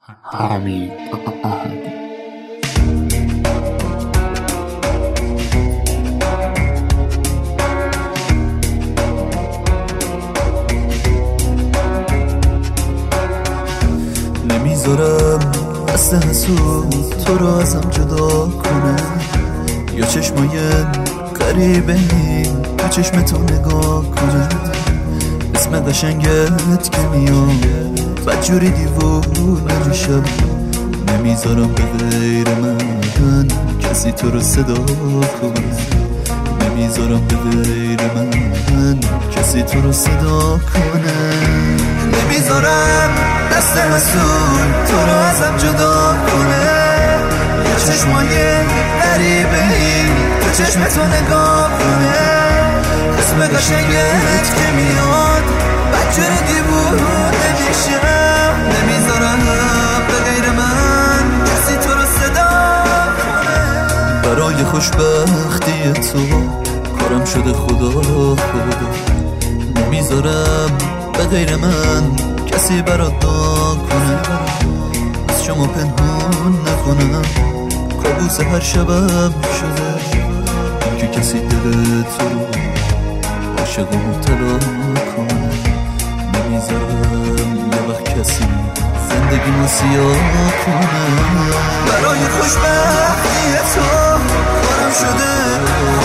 حمید. نمیذارم دست حسود تو رو ازم جدا کنه، یا چشمای غریبه تو چشمتو نگاه کنه. اسم قشنگت که میاد بدجوری دیوونه میشم. نمیذارم به غیر من کسی تو رو صدا کنه. نمیذارم به غیر من کسی تو رو صدا کنه. نمیذارم دست حسود تو رو ازم جدا کنه، یا چشمای غریبه تو چشمتو نگاه کنه. اسم قشنگت که میاد بدجوری دیوونه میشم. نمیذارم به غیر من کسی تو رو صدا کنه. برای خوشبختی تو کارم شده خدا. نمیذارم به غیر من کسی برات دعا کنه. از شما پنهان نکنم کابوس هر شبم شده، این که کسی دل تو رو عاشق و مبتلا کنه. نمیذارم یه وقت کسی زندگی ما سیاه کنه. برای خوشبختی تو کارم شده